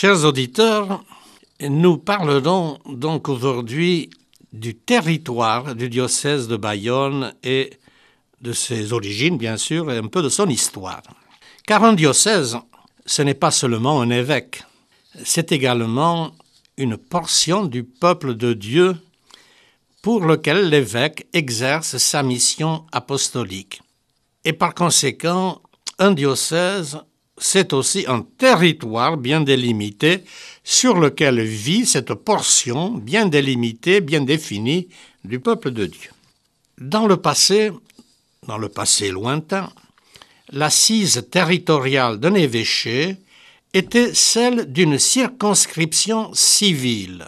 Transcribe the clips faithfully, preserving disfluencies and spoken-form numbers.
Chers auditeurs, nous parlerons donc aujourd'hui du territoire du diocèse de Bayonne et de ses origines, bien sûr, et un peu de son histoire. Car un diocèse, ce n'est pas seulement un évêque, c'est également une portion du peuple de Dieu pour lequel l'évêque exerce sa mission apostolique. Et par conséquent, un diocèse, c'est aussi un territoire bien délimité sur lequel vit cette portion bien délimitée, bien définie du peuple de Dieu. Dans le passé, dans le passé lointain, l'assise territoriale d'un évêché était celle d'une circonscription civile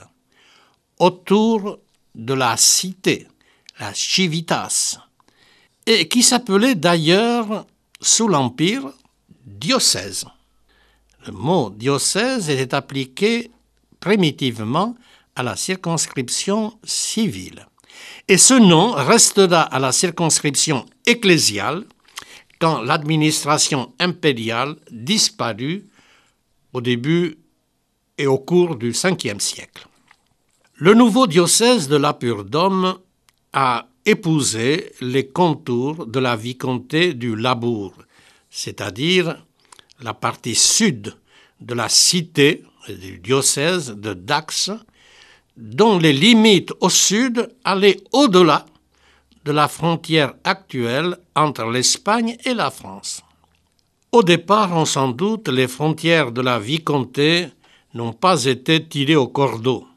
autour de la cité, la civitas, et qui s'appelait d'ailleurs, sous l'Empire, diocèse. Le mot diocèse était appliqué primitivement à la circonscription civile. Et ce nom restera à la circonscription ecclésiale quand l'administration impériale disparut au début et au cours du cinquième siècle. Le nouveau diocèse de Lapur-Dôme a épousé les contours de la vicomté du Labour, c'est-à-dire la partie sud de la cité du diocèse de Dax, dont les limites au sud allaient au-delà de la frontière actuelle entre l'Espagne et la France. Au départ, on s'en doute, les frontières de la vicomté n'ont pas été tirées au cordeau,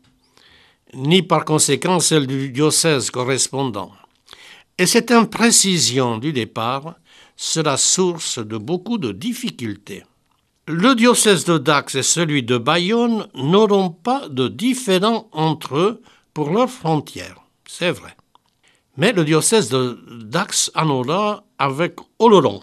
ni par conséquent celles du diocèse correspondant. Et cette imprécision du départ sera source de beaucoup de difficultés. Le diocèse de Dax et celui de Bayonne n'auront pas de différend entre eux pour leurs frontières, c'est vrai. Mais le diocèse de Dax en aura avec Oloron,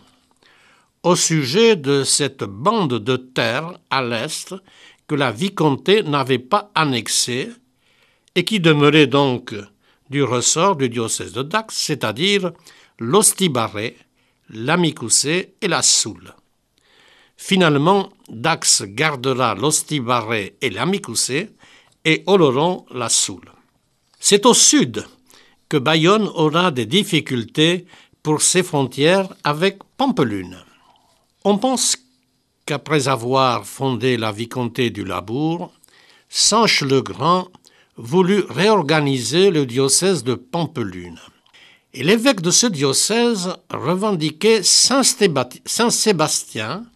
au sujet de cette bande de terre à l'est que la vicomté n'avait pas annexée et qui demeurait donc du ressort du diocèse de Dax, c'est-à-dire l'Ostibarret, l'Amicoussé et la Soule. Finalement, Dax gardera l'Ostibarret et l'Amicoussé et Oloron la Soule. C'est au sud que Bayonne aura des difficultés pour ses frontières avec Pampelune. On pense qu'après avoir fondé la vicomté du Labour, Sanche le Grand voulut réorganiser le diocèse de Pampelune. Et l'évêque de ce diocèse revendiquait Saint-Sébastien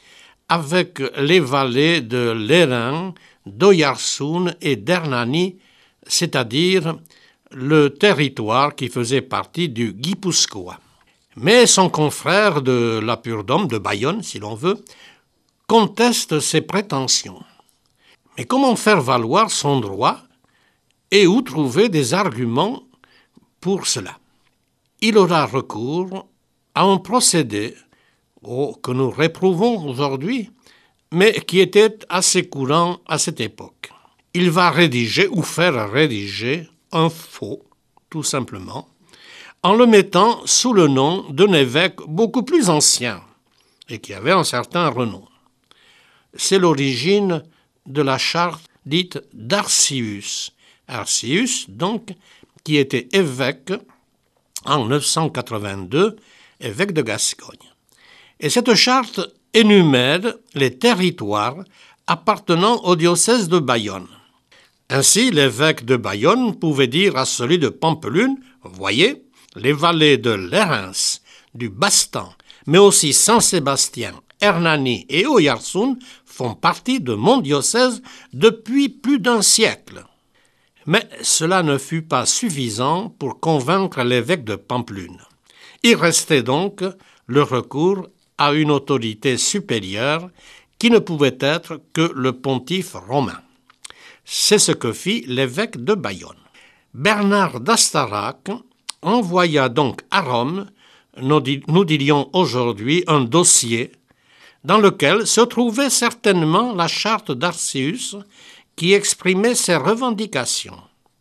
avec les vallées de Lérins, d'Oyarzun et d'Hernani, c'est-à-dire le territoire qui faisait partie du Guipuscoa. Mais son confrère de Lapur-Dôme, de Bayonne si l'on veut, conteste ses prétentions. Mais comment faire valoir son droit et où trouver des arguments pour cela? Il aura recours à un procédé oh, que nous réprouvons aujourd'hui, mais qui était assez courant à cette époque. Il va rédiger ou faire rédiger un faux, tout simplement, en le mettant sous le nom d'un évêque beaucoup plus ancien et qui avait un certain renom. C'est l'origine de la charte dite d'Arcius. Arcius, donc, qui était évêque en neuf cent quatre-vingt-deux, évêque de Gascogne. Et cette charte énumère les territoires appartenant au diocèse de Bayonne. Ainsi, l'évêque de Bayonne pouvait dire à celui de Pampelune, « Voyez, les vallées de Lérins, du Bastan, mais aussi Saint-Sébastien, Hernani et Oyarzun font partie de mon diocèse depuis plus d'un siècle. » Mais cela ne fut pas suffisant pour convaincre l'évêque de Pampelune. Il restait donc le recours à une autorité supérieure qui ne pouvait être que le pontife romain. C'est ce que fit l'évêque de Bayonne. Bernard d'Astarac envoya donc à Rome, nous dirions aujourd'hui, un dossier dans lequel se trouvait certainement la charte d'Arcius qui exprimait ses revendications.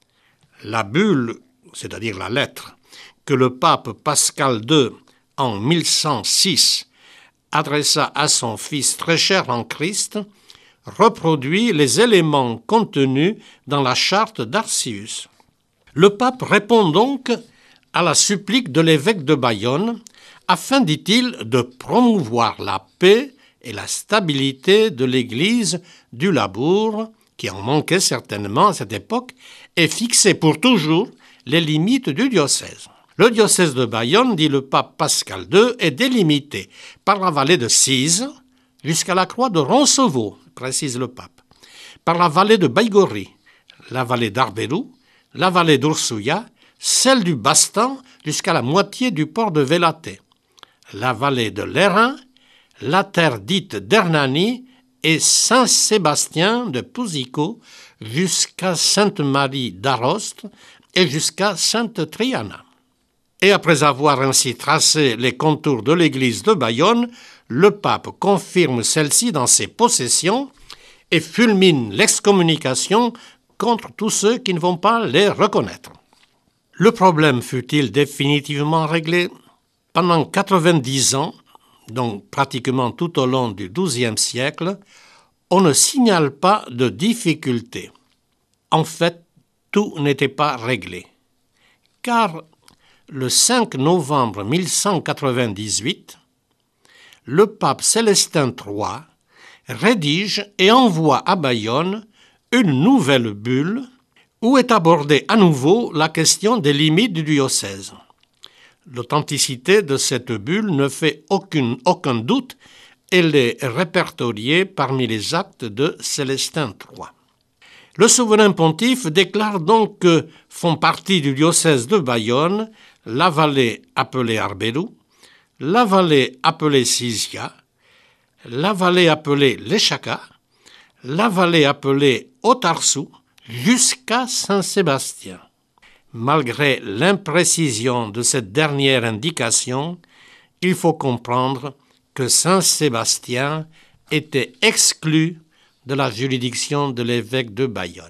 La bulle, c'est-à-dire la lettre, que le pape Pascal deux, en mille cent six, adressa à son fils très cher en Christ, reproduit les éléments contenus dans la charte d'Arcius. Le pape répond donc à la supplique de l'évêque de Bayonne afin, dit-il, de promouvoir la paix et la stabilité de l'église du Labourd, qui en manquait certainement à cette époque, et fixer pour toujours les limites du diocèse. Le diocèse de Bayonne, dit le pape Pascal deux, est délimité par la vallée de Cise jusqu'à la croix de Roncevaux, précise le pape, par la vallée de Baïgorry, la vallée d'Arbérou, la vallée d'Ursouya, celle du Bastan jusqu'à la moitié du port de Vélaté, la vallée de l'Airain, la terre dite d'Hernani et Saint-Sébastien de Pouzico jusqu'à Sainte-Marie d'Aroste et jusqu'à Sainte-Triana. Et après avoir ainsi tracé les contours de l'église de Bayonne, le pape confirme celle-ci dans ses possessions et fulmine l'excommunication contre tous ceux qui ne vont pas les reconnaître. Le problème fut-il définitivement réglé? Pendant quatre-vingt-dix ans, donc pratiquement tout au long du douzième siècle, on ne signale pas de difficultés. En fait, tout n'était pas réglé. Car le cinq novembre mille cent quatre-vingt-dix-huit, le pape Célestin trois rédige et envoie à Bayonne une nouvelle bulle où est abordée à nouveau la question des limites du diocèse. L'authenticité de cette bulle ne fait aucune, aucun doute, elle est répertoriée parmi les actes de Célestin trois. Le souverain pontife déclare donc que font partie du diocèse de Bayonne la vallée appelée Arbérou, la vallée appelée Cisia, la vallée appelée l'Échaca, la vallée appelée Otarsou, jusqu'à Saint-Sébastien. Malgré l'imprécision de cette dernière indication, il faut comprendre que Saint-Sébastien était exclu de la juridiction de l'évêque de Bayonne.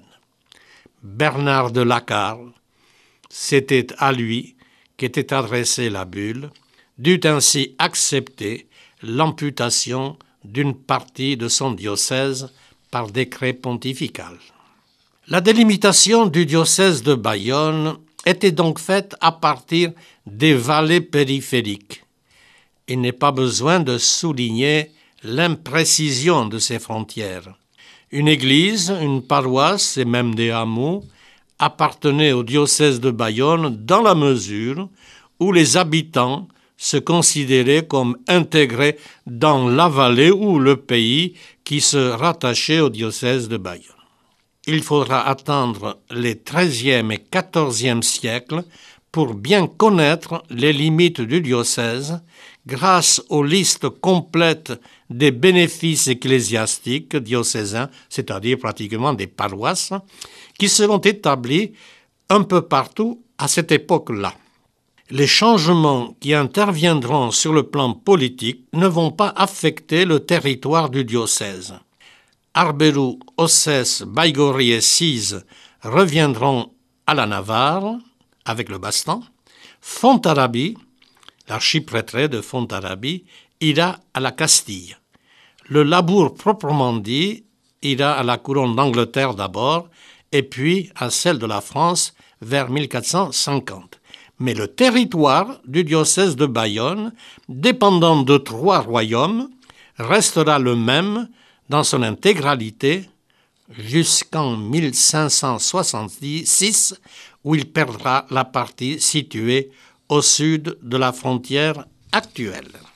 Bernard de Lacarre, c'était à lui qu'était adressée la bulle, dut ainsi accepter l'amputation d'une partie de son diocèse par décret pontifical. La délimitation du diocèse de Bayonne était donc faite à partir des vallées périphériques. Il n'est pas besoin de souligner l'imprécision de ces frontières. Une église, une paroisse et même des hameaux appartenaient au diocèse de Bayonne dans la mesure où les habitants se considéraient comme intégrés dans la vallée ou le pays qui se rattachait au diocèse de Bayonne. Il faudra attendre les treizième et quatorzième siècles pour bien connaître les limites du diocèse grâce aux listes complètes des bénéfices ecclésiastiques diocésains, c'est-à-dire pratiquement des paroisses, qui seront établis un peu partout à cette époque-là. Les changements qui interviendront sur le plan politique ne vont pas affecter le territoire du diocèse. Arbérou, Ossès, Baïgorry et Cise reviendront à la Navarre avec le Bastan. Fontarabie, l'archiprêtré de Fontarabie, ira à la Castille. Le Labourd proprement dit ira à la couronne d'Angleterre d'abord et puis à celle de la France vers mille quatre cent cinquante. Mais le territoire du diocèse de Bayonne, dépendant de trois royaumes, restera le même dans son intégralité jusqu'en mille cinq cent soixante-six, où il perdra la partie située au sud de la frontière actuelle.